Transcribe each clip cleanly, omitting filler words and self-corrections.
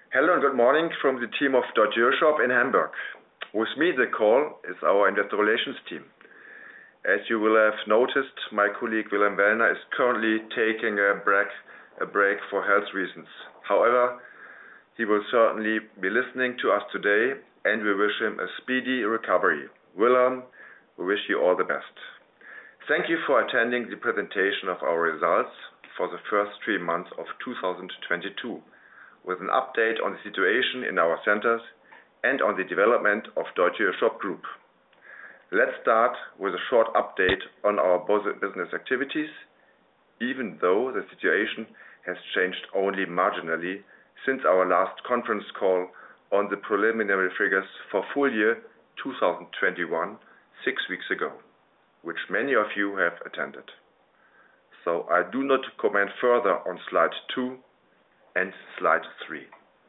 Hello and good morning from the team of Deutsche EuroShop in Hamburg. With me the call is our investor relations team. As you will have noticed, my colleague Wilhelm Wellner is currently taking a break for health reasons. However, he will certainly be listening to us today and we wish him a speedy recovery. Wilhelm, we wish you all the best. Thank you for attending the presentation of our results for the first 3 months of 2022, with an update on the situation in our centers and on the development of Deutsche EuroShop Group. Let's start with a short update on our business activities, even though the situation has changed only marginally since our last conference call on the preliminary figures for full year 2021, 6 weeks ago, which many of you have attended. So I do not comment further on slide 2 and slide 3.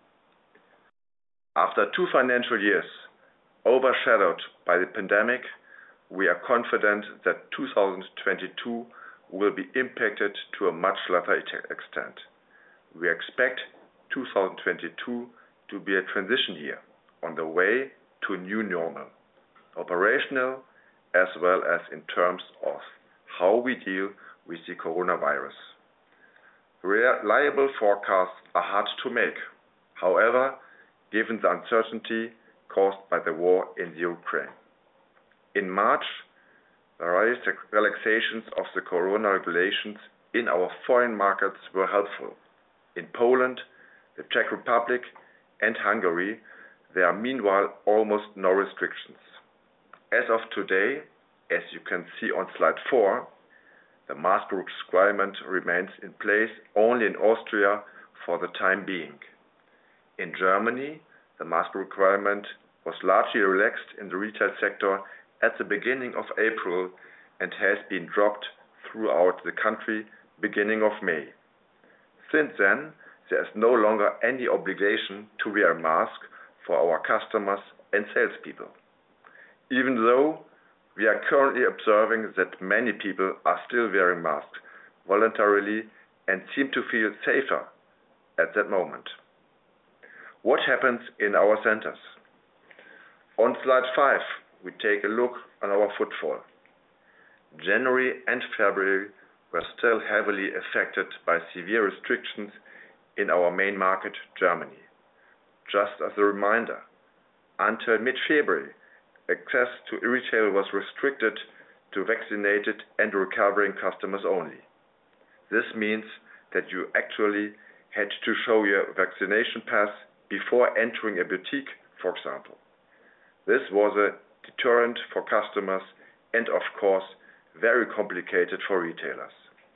After 2 financial years overshadowed by the pandemic, we are confident that 2022 will be impacted to a much lesser extent. We expect 2022 to be a transition year on the way to a new normal, operational as well as in terms of how we deal with the coronavirus. Reliable forecasts are hard to make, however, given the uncertainty caused by the war in Ukraine. In March, the relaxations of the corona regulations in our foreign markets were helpful. In Poland, the Czech Republic and Hungary, there are meanwhile almost no restrictions. As of today, as you can see on slide 4, the mask requirement remains in place only in Austria for the time being. In Germany, the mask requirement was largely relaxed in the retail sector at the beginning of April and has been dropped throughout the country beginning of May. Since then, there is no longer any obligation to wear a mask for our customers and salespeople. Even though we are currently observing that many people are still wearing masks voluntarily and seem to feel safer at that moment. What happens in our centers? On slide 5, we take a look on our footfall. January and February were still heavily affected by severe restrictions in our main market, Germany. Just as a reminder, until mid-February, access to retail was restricted to vaccinated and recovering customers only. This means that you actually had to show your vaccination pass before entering a boutique, for example. This was a deterrent for customers and, of course, very complicated for retailers.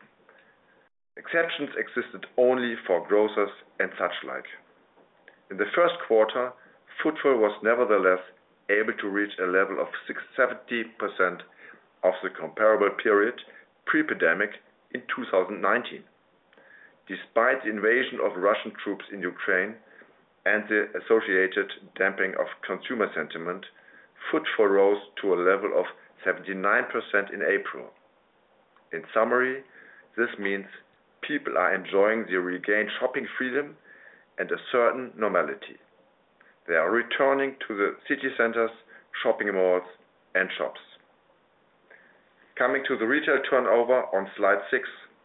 Exceptions existed only for grocers and such like. In the first quarter, footfall was nevertheless able to reach a level of 70% of the comparable period pre-pandemic in 2019. Despite the invasion of Russian troops in Ukraine and the associated damping of consumer sentiment, footfall rose to a level of 79% in April. In summary, this means people are enjoying the regained shopping freedom and a certain normality. They are returning to the city centers, shopping malls and shops. Coming to the retail turnover on slide 6.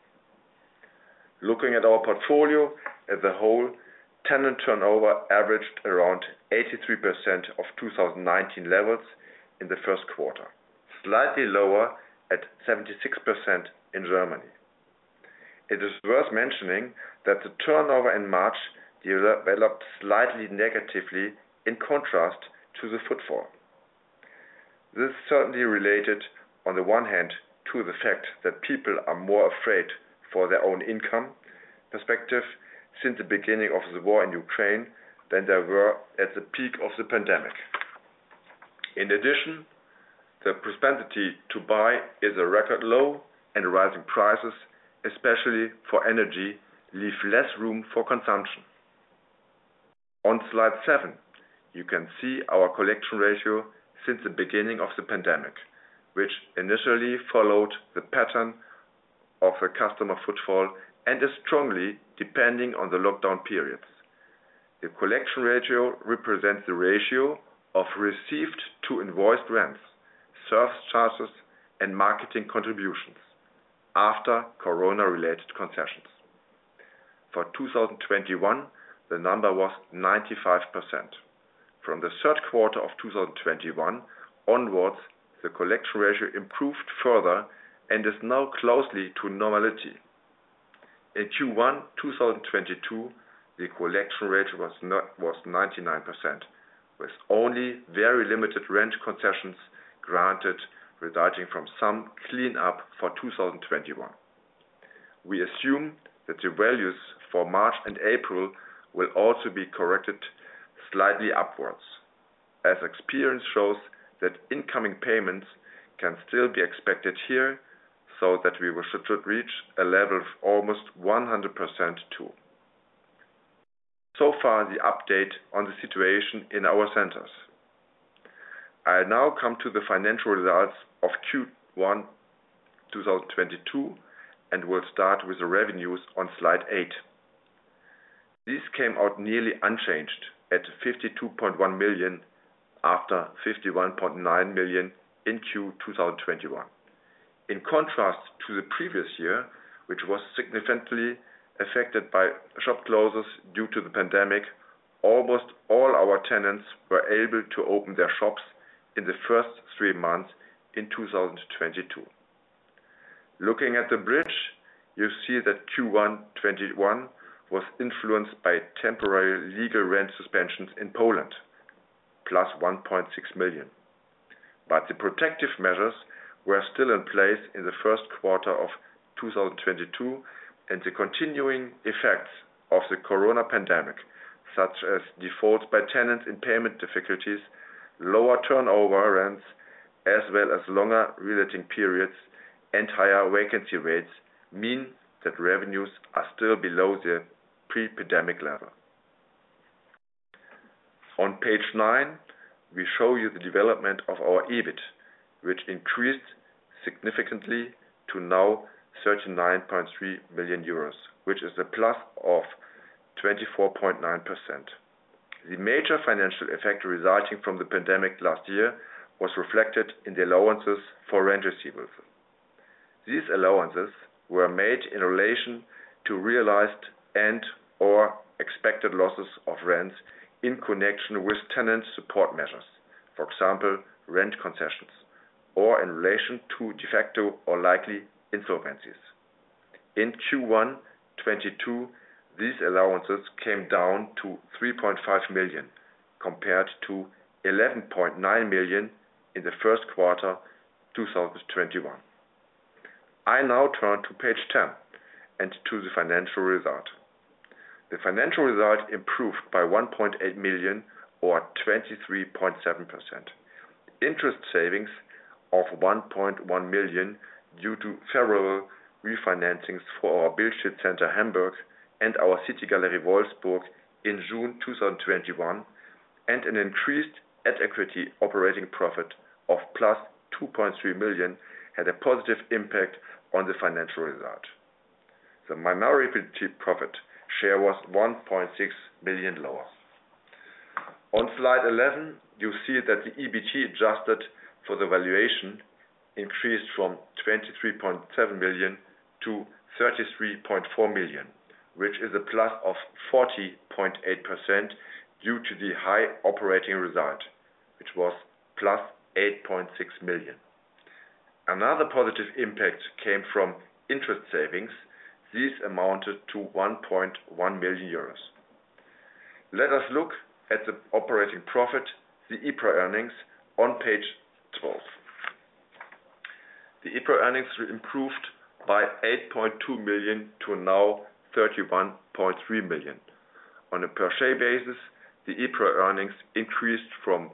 Looking at our portfolio as a whole, tenant turnover averaged around 83% of 2019 levels in the first quarter, slightly lower at 76% in Germany. It is worth mentioning that the turnover in March developed slightly negatively in contrast to the footfall. This is certainly related, on the one hand, to the fact that people are more afraid for their own income perspective since the beginning of the war in Ukraine than they were at the peak of the pandemic. In addition, the propensity to buy is a record low and rising prices, especially for energy, leave less room for consumption. On slide 7, you can see our collection ratio since the beginning of the pandemic, which initially followed the pattern of the customer footfall and is strongly depending on the lockdown periods. The collection ratio represents the ratio of received to invoiced rents, service charges, and marketing contributions after corona-related concessions. For 2021, the number was 95%. From the third quarter of 2021 onwards, the collection ratio improved further and is now closely to normality. In Q1 2022, the collection rate was 99%, with only very limited rent concessions granted, resulting from some cleanup for 2021. We assume that the values for March and April will also be corrected slightly upwards, as experience shows that incoming payments can still be expected here, so that we should reach a level of almost 100% too. So far, the update on the situation in our centers. I now come to the financial results of Q1 2022 and will start with the revenues on slide 8. These came out nearly unchanged at 52.1 million after 51.9 million in Q 2021. In contrast to the previous year, which was significantly affected by shop closures due to the pandemic, almost all our tenants were able to open their shops in the first 3 months in 2022. Looking at the bridge, you see that Q1 2021 was influenced by temporary legal rent suspensions in Poland, plus 1.6 million. But the protective measures were still in place in the first quarter of 2022, and the continuing effects of the corona pandemic, such as defaults by tenants in payment difficulties, lower turnover rents, as well as longer reletting periods and higher vacancy rates, mean that revenues are still below the pre-pandemic level. On page 9, we show you the development of our EBIT, which increased significantly to now 39.3 million euros, which is a plus of 24.9%. The major financial effect resulting from the pandemic last year was reflected in the allowances for rent receivables. These allowances were made in relation to realized and/or expected losses of rents in connection with tenant support measures, for example, rent concessions, or in relation to de facto or likely insolvencies. In Q1 2022, these allowances came down to 3.5 million compared to 11.9 million in the first quarter 2021. I now turn to page 10 and to the financial result. The financial result improved by 1.8 million or 23.7%. Interest savings of 1.1 million due to favorable refinancings for our Billstedt Center Hamburg and our City Gallery Wolfsburg in June 2021, and an increased at equity operating profit of plus 2.3 million had a positive impact on the financial result. The minority profit share was 1.6 million lower. On slide 11, you see that the EBT adjusted for the valuation increased from 23.7 million to 33.4 million, which is a plus of 40.8% due to the high operating result, which was plus 8.6 million. Another positive impact came from interest savings. These amounted to 1.1 million euros. Let us look at the operating profit, the EPRA earnings, on page 12. The EPRA earnings improved by 8.2 million to now 31.3 million. On a per share basis, the EPRA earnings increased from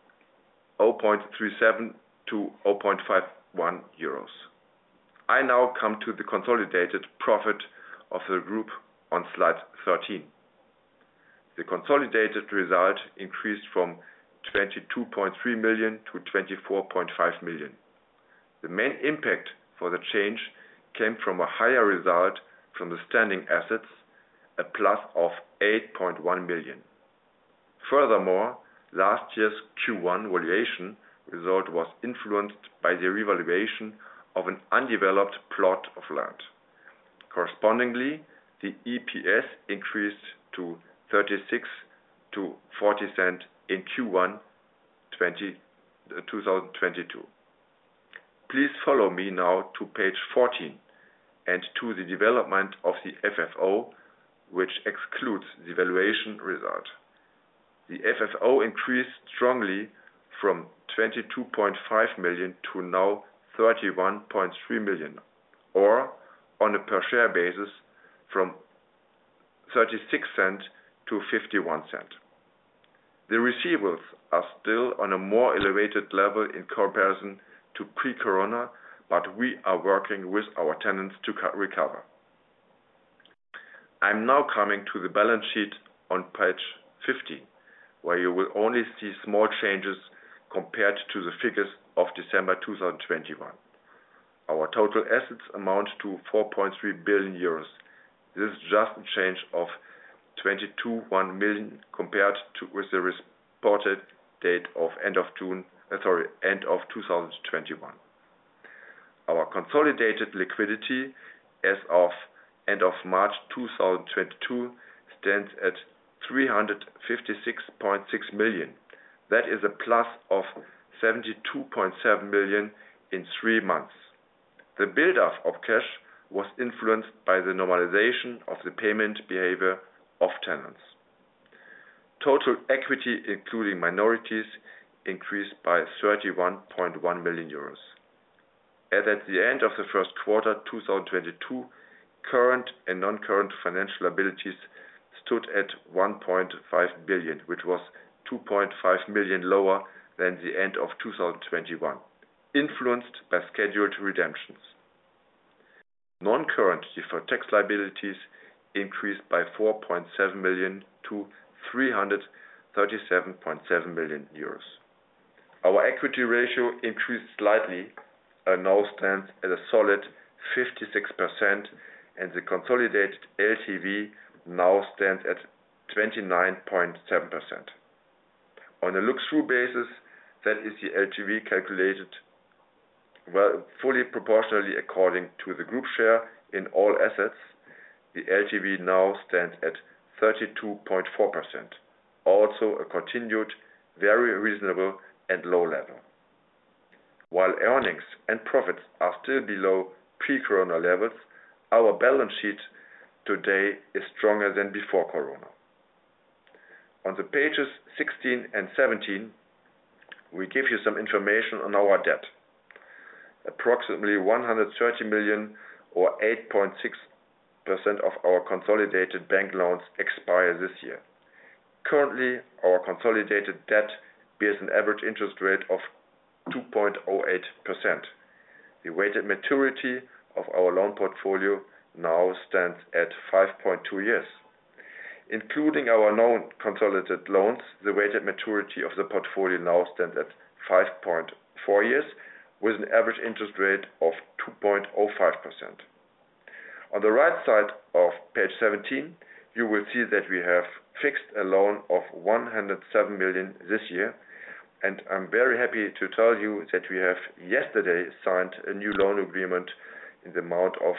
0.37 to 0.51 euros. I now come to the consolidated profit of the group on slide 13. The consolidated result increased from 22.3 million to 24.5 million. The main impact for the change came from a higher result from the standing assets, a plus of 8.1 million, Furthermore, last year's Q1 valuation result was influenced by the revaluation of an undeveloped plot of land. Correspondingly, the EPS increased to 36 to 40 cents in Q1 2022. Please follow me now to page 14 and to the development of the FFO, which excludes the valuation result. The FFO increased strongly from 22.5 million to now 31.3 million, or on a per share basis from 36 cents to 51 cents. The receivables are still on a more elevated level in comparison to pre-corona, but we are working with our tenants to recover. I'm now coming to the balance sheet on page 15, where you will only see small changes compared to the figures of December 2021. Our total assets amount to 4.3 billion euros. This is just a change of 22.1 million compared with the reported date of end of 2021. Our consolidated liquidity as of end of March 2022 stands at 356.6 million. That is a plus of 72.7 million in 3 months. The build-up of cash was influenced by the normalization of the payment behavior of tenants. Total equity, including minorities, increased by 31.1 million euros. At the end of the first quarter 2022, current and non-current financial liabilities stood at 1.5 billion, which was 2.5 million lower than the end of 2021, influenced by scheduled redemptions. Non-current deferred tax liabilities increased by 4.7 million to 337.7 million euros. Our equity ratio increased slightly and now stands at a solid 56%, and the consolidated LTV now stands at 29.7%. On a look-through basis, that is the LTV calculated fully proportionally according to the group share in all assets. The LTV now stands at 32.4%, also a continued very reasonable and low level. While earnings and profits are still below pre-corona levels, our balance sheet today is stronger than before corona. On the pages 16 and 17, we give you some information on our debt. Approximately 130 million or 8.6% of our consolidated bank loans expire this year. Currently, our consolidated debt bears an average interest rate of 2.08%. The weighted maturity of our loan portfolio now stands at 5.2 years. Including our non-consolidated loans, the weighted maturity of the portfolio now stands at 5.4 years, with an average interest rate of 2.05%. On the right side of page 17, you will see that we have fixed a loan of 107 million this year, and I'm very happy to tell you that we have yesterday signed a new loan agreement in the amount of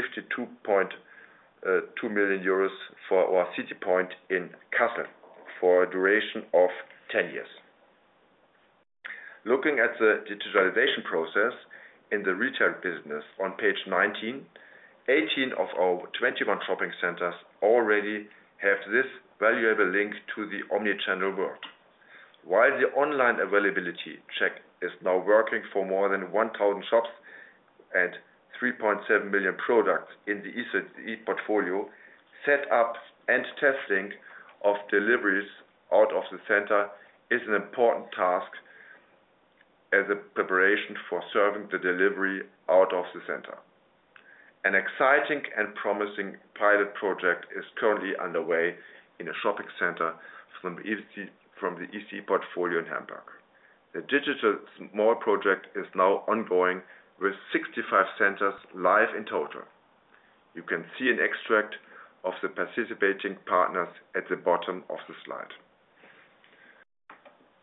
52.2 million euros for our City Point in Kassel for a duration of 10 years. Looking at the digitalization process in the retail business on page 19, 18 of our 21 shopping centers already have this valuable link to the omnichannel world. While the online availability check is now working for more than 1,000 shops and 3.7 million products in the ECE portfolio, set up and testing of deliveries out of the center is an important task as a preparation for serving the delivery out of the center. An exciting and promising pilot project is currently underway in a shopping center from the ECE portfolio in Hamburg. The digital mall project is now ongoing with 65 centers live in total. You can see an extract of the participating partners at the bottom of the slide.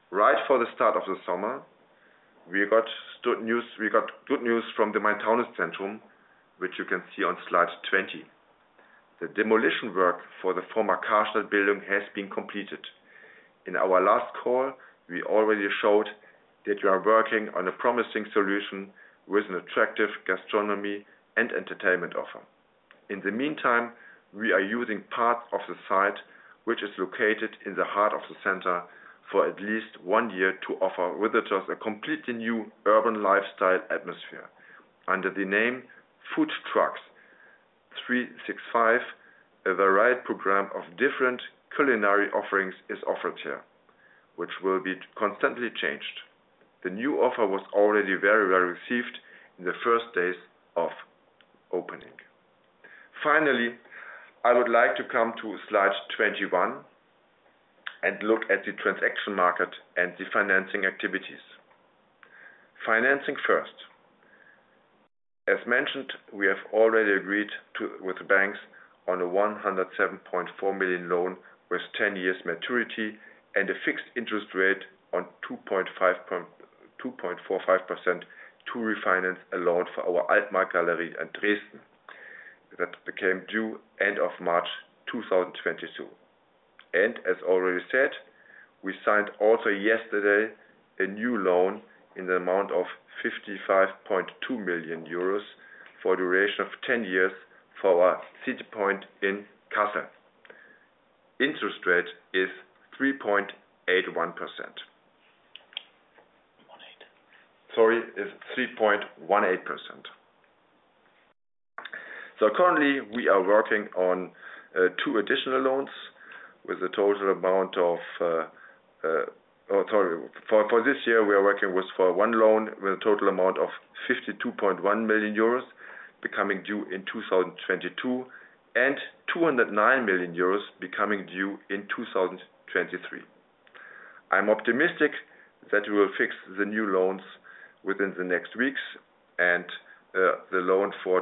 Right for the start of the summer, we got good news from the Main-Taunus-Zentrum, which you can see on slide 20. The demolition work for the former Karstadt building has been completed. In our last call, we already showed that we are working on a promising solution with an attractive gastronomy and entertainment offer. In the meantime, we are using parts of the site, which is located in the heart of the center, for at least 1 year to offer visitors a completely new urban lifestyle atmosphere. Under the name Food Trucks 365, a varied program of different culinary offerings is offered here, which will be constantly changed. The new offer was already very well received in the first days of opening. Finally, I would like to come to slide 21 and look at the transaction market and the financing activities. Financing first. As mentioned, we have already agreed with the banks on a 107.4 million loan with 10 years maturity and a fixed interest rate on 2.45% to refinance a loan for our Altmark Galerie in Dresden that became due end of March 2022. And as already said, we signed also yesterday a new loan in the amount of 55.2 million euros for a duration of 10 years for our City Point in Kassel. Interest rate is 3.81%. Sorry, is 3.18%. So currently we are working on 2 additional loans with a total amount of for this year we are working with for 1 loan with a total amount of 52.1 million euros becoming due in 2022 and 209 million euros becoming due in 2023. I'm optimistic that we will fix the new loans within the next weeks and the loan for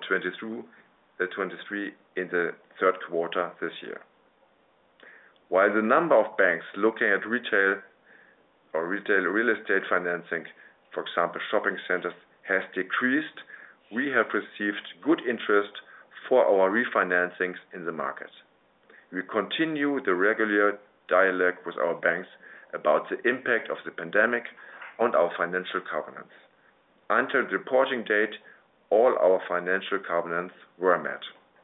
2023 in the third quarter this year. While the number of banks looking at retail real estate financing, for example shopping centers, has decreased, we have received good interest for our refinancings in the market. We continue the regular dialogue with our banks about the impact of the pandemic on our financial covenants. Until the reporting date, all our financial covenants were met.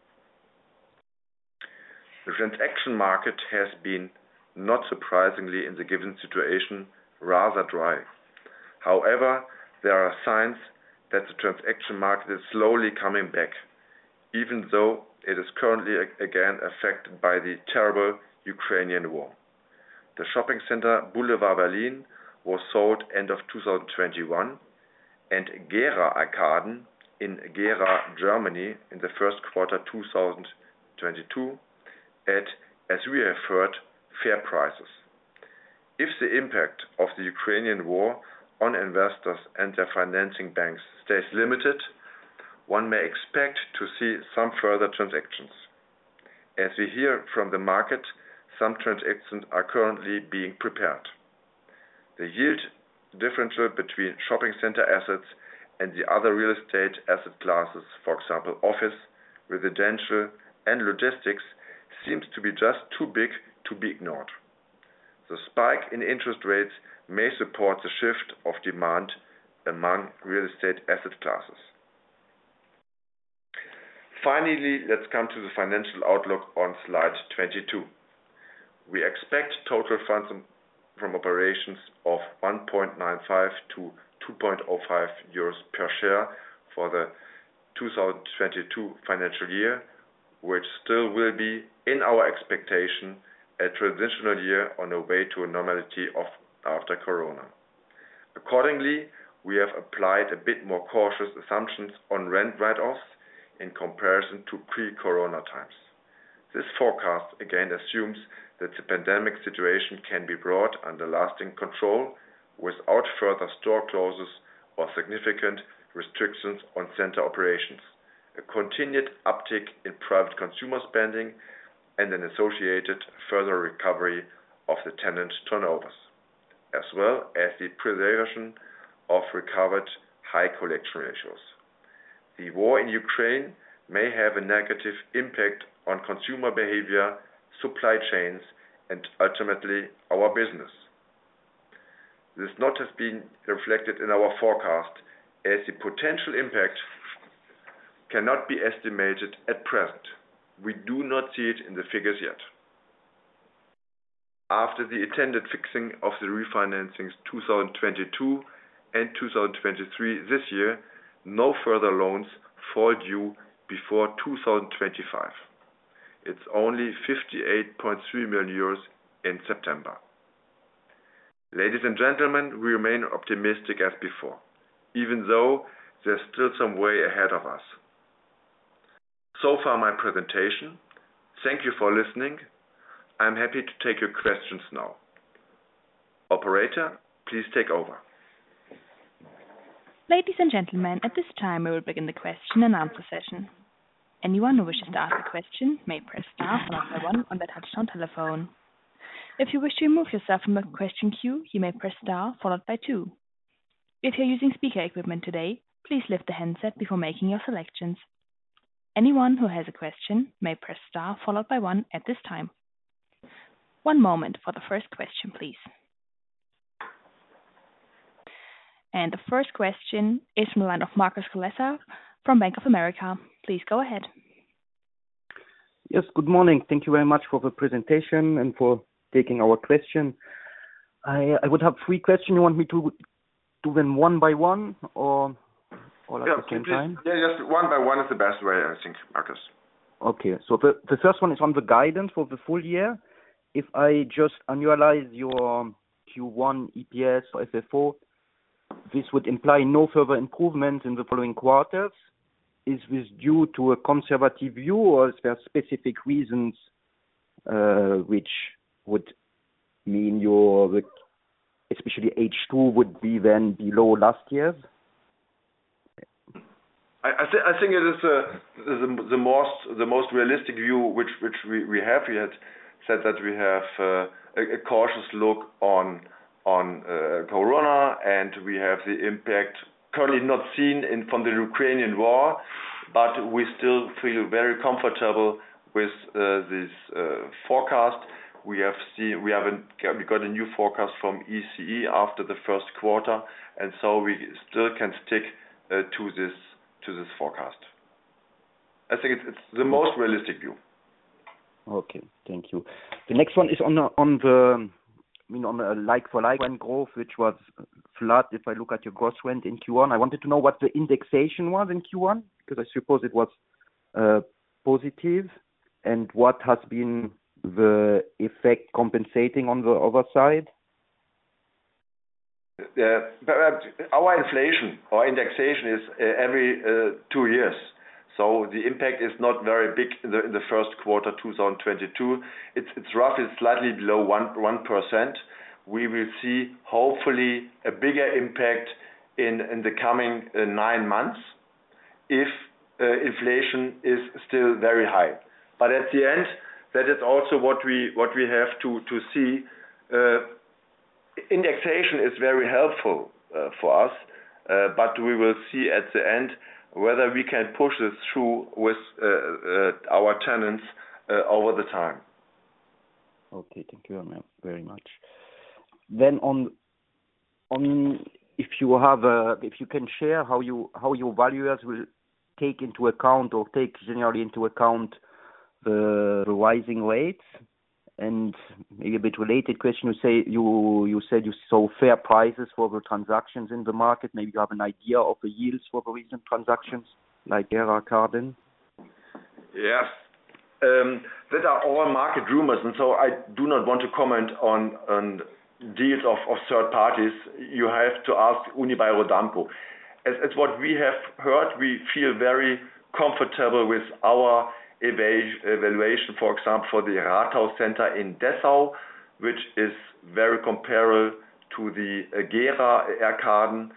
The transaction market has been, not surprisingly in the given situation, rather dry. However, there are signs that the transaction market is slowly coming back, even though it is currently again affected by the terrible Ukrainian war. The shopping center Boulevard Berlin was sold end of 2021 and Gera Arkaden in Gera, Germany in the first quarter 2022 at, as we have heard, fair prices. If the impact of the Ukrainian war on investors and their financing banks stays limited, one may expect to see some further transactions. As we hear from the market, some transactions are currently being prepared. The yield differential between shopping center assets and the other real estate asset classes, for example office, residential and logistics, seems to be just too big to be ignored. The spike in interest rates may support the shift of demand among real estate asset classes. Finally, let's come to the financial outlook on slide 22. We expect total funds from operations of 1.95 to 2.05 euros per share for the 2022 financial year, which still will be, in our expectation, a transitional year on the way to a normality after Corona. Accordingly, we have applied a bit more cautious assumptions on rent write-offs in comparison to pre-Corona times. This forecast again assumes that the pandemic situation can be brought under lasting control without further store closures or significant restrictions on center operations, a continued uptick in private consumer spending, and an associated further recovery of the tenant turnovers. as well as the preservation of recovered high collection ratios. The war in Ukraine may have a negative impact on consumer behavior, supply chains, and ultimately our business. This not has been reflected in our forecast, as the potential impact cannot be estimated at present. We do not see it in the figures yet. After the intended fixing of the refinancings 2022 and 2023 this year, no further loans fall due before 2025. It's only 58.3 million euros in September. Ladies and gentlemen, we remain optimistic as before, even though there's still some way ahead of us. So far my presentation. Thank you for listening. I'm happy to take your questions now. Operator, please take over. Ladies and gentlemen, at this time we will begin the question and answer session. Anyone who wishes to ask a question may press star followed by one on their touchtone telephone. If you wish to remove yourself from the question queue, you may press star followed by two. If you're using speaker equipment today, please lift the handset before making your selections. Anyone who has a question may press star followed by one at this time. One moment for the first question, please. And the first question is from the line of Markus Kulessa from Bank of America. Please go ahead. Yes, good morning. Thank you very much for the presentation and for taking our question. I would have three questions. You want me to do them one by one or all at the same time? Yeah, just one by one is the best way, I think, Markus. Okay, so the first one is on the guidance for the full year. If I just annualize your Q1 EPS or FFO, this would imply no further improvement in the following quarters. Is this due to a conservative view, or is there specific reasons which would mean your, especially H2, would be then below last year's? I think it is the most realistic view which we have. We had said that we have a cautious look on Corona, and we have the impact currently not seen from the Ukrainian war, but we still feel very comfortable with this forecast. We got a new forecast from ECE after the first quarter, and so we still can stick to this forecast. I think it's the most realistic view. Okay, thank you. The next one is on a like-for-like rent growth, which was flat. If I look at your gross rent in Q1, I wanted to know what the indexation was in Q1, because I suppose it was positive, and what has been the effect compensating on the other side? Our inflation or indexation is every 2 years. So the impact is not very big in the first quarter 2022. It's roughly slightly below 1%. We will see hopefully a bigger impact in the coming 9 months if inflation is still very high. But at the end, that is also what we have to see. Indexation is very helpful for us, but we will see at the end whether we can push this through with our tenants over the time. Okay, thank you very much. Then on if you can share how your valuers will take into account or take generally into account the rising rates. And maybe a bit related question, you said you saw fair prices for the transactions in the market. Maybe you have an idea of the yields for the recent transactions, like Gera Garden? Yes. That are all market rumors, and so I do not want to comment on deals of third parties. You have to ask Unibail-Rodamco. As what we have heard, we feel very comfortable with our evaluation, for example, for the Rathaus Center in Dessau, which is very comparable to the Gera Garden.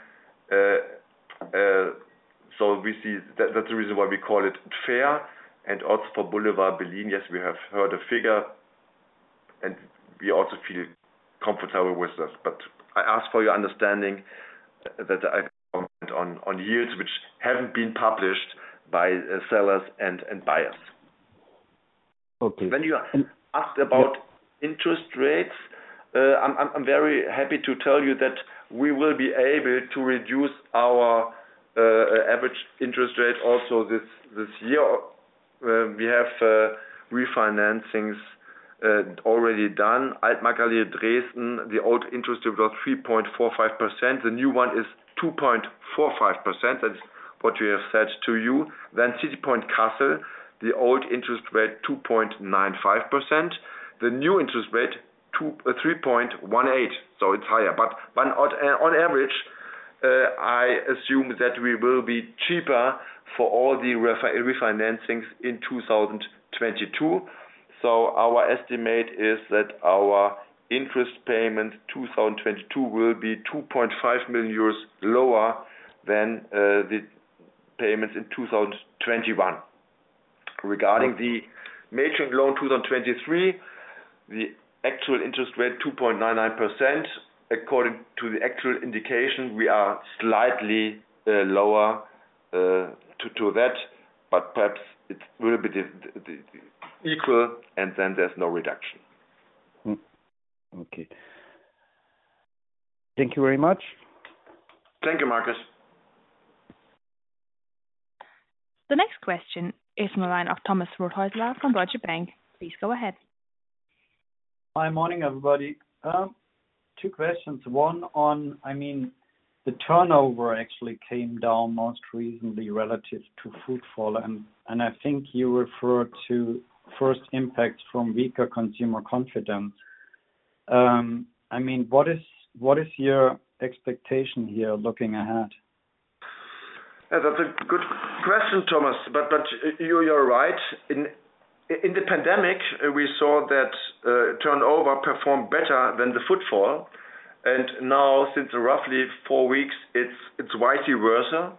So we see that's the reason why we call it fair. And also for Boulevard Berlin, yes, we have heard a figure, and we also feel comfortable with this. But I ask for your understanding that I comment on yields which haven't been published by sellers and buyers. Okay. When you asked about interest rates, I'm very happy to tell you that we will be able to reduce our average interest rate also this year. We have refinancings already done. Altmarkt-Allee Dresden, the old interest rate was 3.45%. The new one is 2.45%. That's what we have said to you. Then City Point Kassel, the old interest rate 2.95%. The new interest rate 3.18. So it's higher. But on average, I assume that we will be cheaper for all the refinancings in 2022. So our estimate is that our interest payment 2022 will be 2.5 million euros lower than the payments in 2021. Regarding the maturing loan 2023, the actual interest rate 2.99%. According to the actual indication, we are slightly lower to that, but perhaps it will be the equal, and then there's no reduction. Okay. Thank you very much. Thank you, Markus. The next question is from the line of Thomas Rothäusler from Deutsche Bank. Please go ahead. Hi, morning, everybody. Two questions. One on, the turnover actually came down most recently relative to footfall, and I think you referred to first impacts from weaker consumer confidence. What is your expectation here looking ahead? Yeah, that's a good question, Thomas. But you're right. In the pandemic, we saw that turnover performed better than the footfall, and now since roughly 4 weeks, it's vice versa.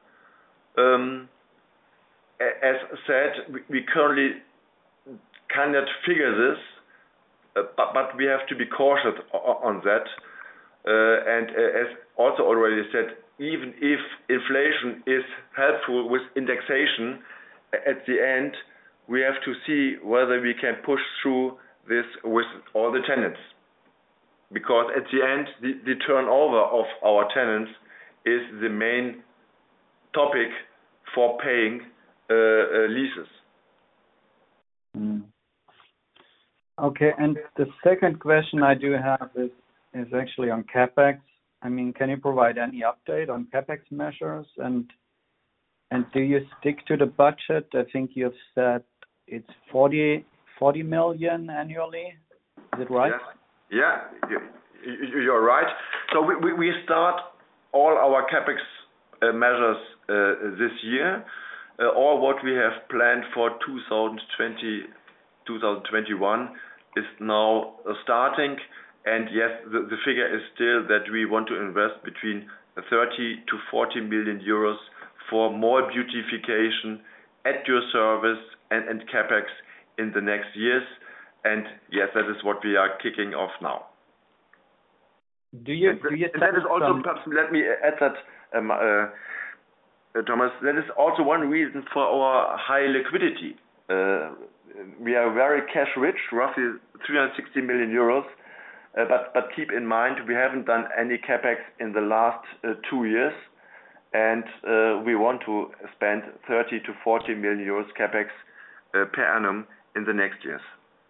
As said, we currently cannot figure this, but we have to be cautious on that. And as also already said, even if inflation is helpful with indexation, at the end, we have to see whether we can push through this with all the tenants. Because at the end, the turnover of our tenants is the main topic for paying leases. Okay, and the second question I do have is actually on CapEx. Can you provide any update on CapEx measures, and do you stick to the budget? I think you have said it's 40 million annually. Is it right? Yeah, you're right. So we start all our CapEx measures this year. All what we have planned for 2020, 2021 is now starting. And yes, the figure is still that we want to invest between 30 to 40 million euros for more beautification at your service and CapEx in the next years. And yes, that is what we are kicking off now. Do you that is also, perhaps let me add that, Thomas, that is also one reason for our high liquidity. We are very cash rich, roughly 360 million euros. But keep in mind, we haven't done any CapEx in the last 2 years, and we want to spend 30 to 40 million euros CapEx per annum in the next years.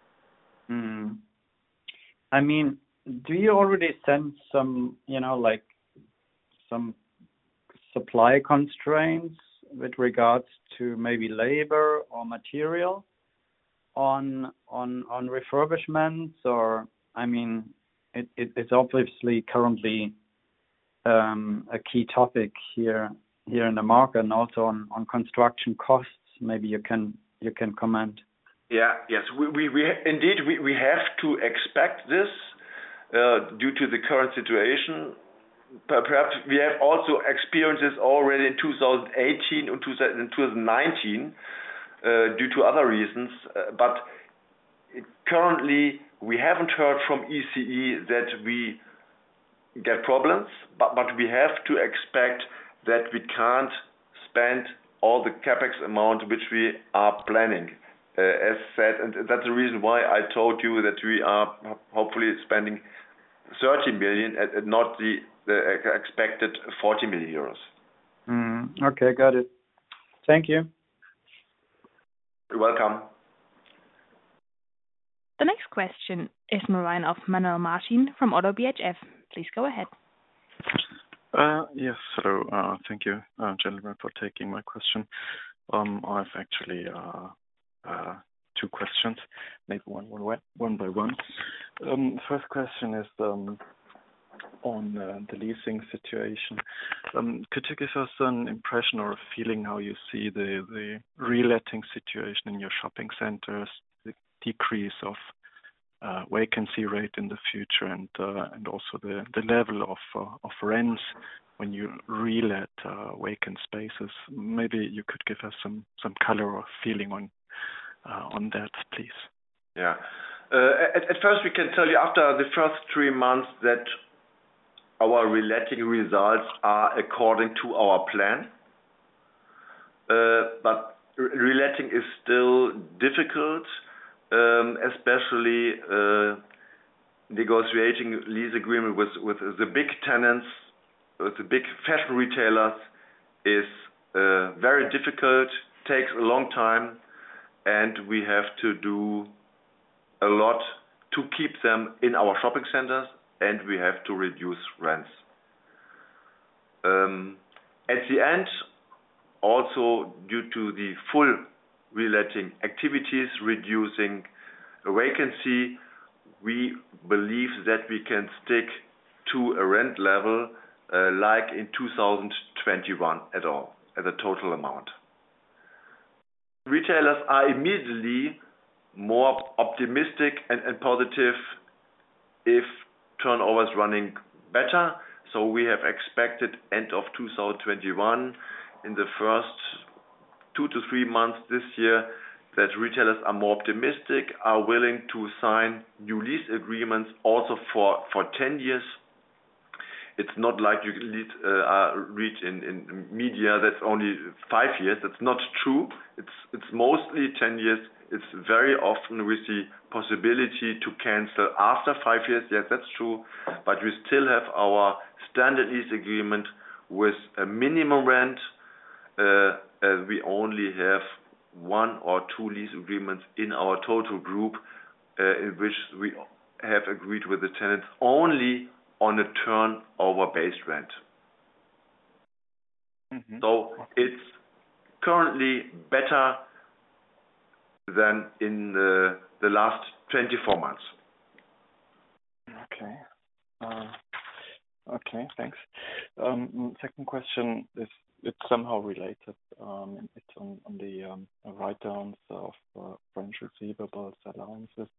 Do you already sense some, some supply constraints with regards to maybe labor or material on refurbishments? Or it's obviously currently a key topic here in the market, and also on construction costs. Maybe you can comment. Yeah. Yes. We indeed have to expect this due to the current situation. Perhaps we have also experienced this already in 2018 and 2019 due to other reasons. But currently, we haven't heard from ECE that we get problems, but we have to expect that we can't spend all the CapEx amount which we are planning, as said, and that's the reason why I told you that we are hopefully spending 30 million and not the expected 40 million euros. Okay, got it. Thank you. You're welcome. The next question is from the line of Manuel Martin from ODDO BHF. Please go ahead. Yes, hello. Thank you, gentlemen, for taking my question. I've actually two questions, maybe one by one. First question is on the leasing situation. Could you give us an impression or a feeling how you see the reletting situation in your shopping centers, the decrease of vacancy rate in the future, and also the level of rents when you relet vacant spaces? Maybe you could give us some color or feeling on that, please. Yeah. At first, we can tell you after the first 3 months that our reletting results are according to our plan. But reletting is still difficult, especially negotiating lease agreement with the big tenants, with the big fashion retailers is very difficult, takes a long time, and we have to do a lot to keep them in our shopping centers, and we have to reduce rents. At the end, also due to the full reletting activities reducing vacancy, we believe that we can stick to a rent level like in 2021 at all, as a total amount. Retailers are immediately more optimistic and positive if turnover is running better. So we have expected end of 2021, in the first 2 to 3 months this year, that retailers are more optimistic, are willing to sign new lease agreements also for 10 years. It's not like you read in media that's only 5 years. That's not true. It's mostly 10 years. It's very often we see possibility to cancel after 5 years. Yes, that's true. But we still have our standard lease agreement with a minimum rent. We only have 1 or 2 lease agreements in our total group in which we have agreed with the tenants only on a turnover-based rent. So it's currently better than in the last 24 months. Okay. Okay, thanks. Second question is, it's somehow related. It's on the write-downs of French receivables allowances.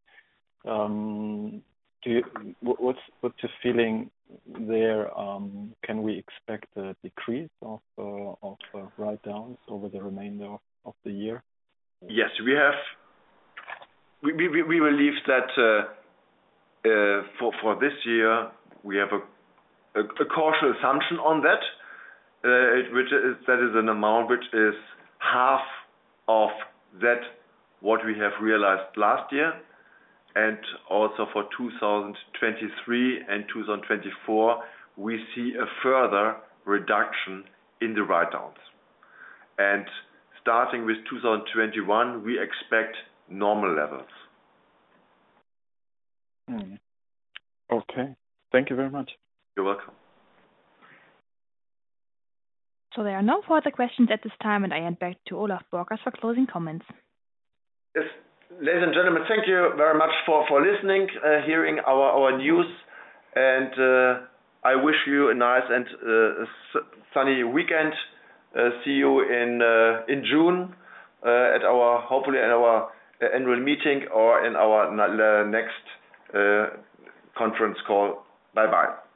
What's the feeling there? Can we expect a decrease of write-downs over the remainder of the year? Yes, we have. We believe that for this year we have a cautious assumption on that, that is an amount which is half of that what we have realized last year, and also for 2023 and 2024 we see a further reduction in the write-downs. And starting with 2021, we expect normal levels. Okay. Thank you very much. You're welcome. So there are no further questions at this time, and I hand back to Olaf Borkers for closing comments. Yes, ladies and gentlemen, thank you very much for listening, hearing our news, and I wish you a nice and sunny weekend. See you in June at our hopefully at our annual meeting or in our next conference call. Bye bye.